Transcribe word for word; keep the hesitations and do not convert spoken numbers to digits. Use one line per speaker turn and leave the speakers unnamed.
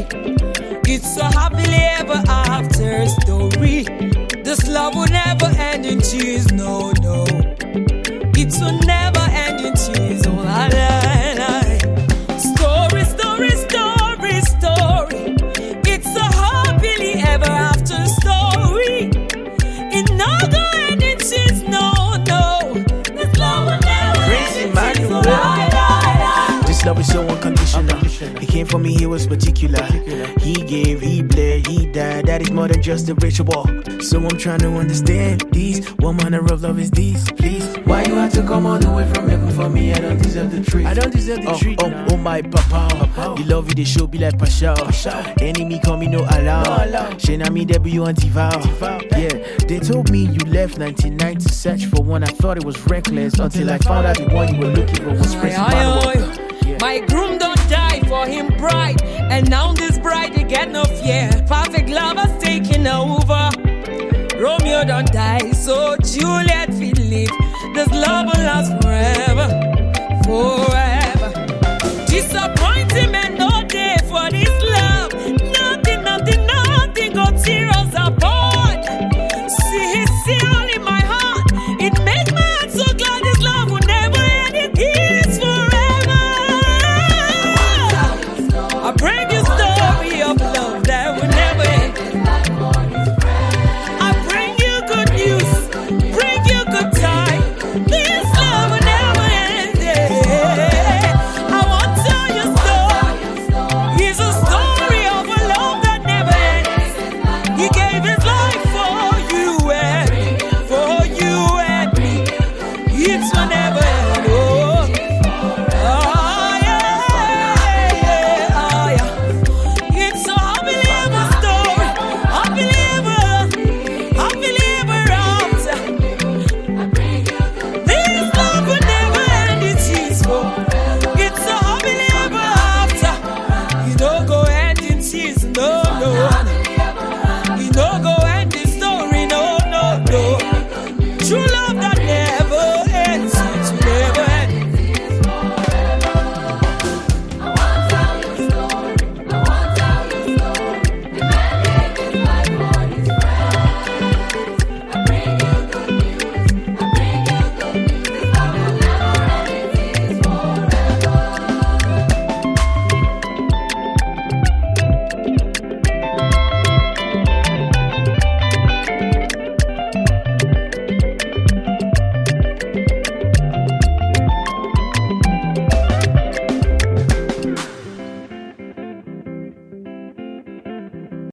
It's a happily ever after story. This love will never end in tears, no, no. It's a never end in tears, oh la la la. Story, story, story, story. It's a happily ever after story. It no go end in tears, no, no. This love will never end in tears, oh la la la.
This love is so unconditional. He came for me, he was particular. He gave, he bled, he died. That is more than just a ritual. So I'm trying to understand these. What manner of love is these? Please, why you have to come all the way from heaven for me? I don't deserve the treat. I don't deserve the oh, treat. Oh, oh, oh my papa. You love it, the show be like Pasha. Enemy call me no alarm. Shana me debut anti-vow. Yeah, they told me you left ninety-nine to search for one. I thought it was reckless until I found out the one you were looking for was Prince Emmanuel.
Yeah. My groom don't die for him bride, and now this bride they get no fear. Perfect love has taken over. Romeo don't die, so Juliet will live. This love will last forever, forever. Disappointment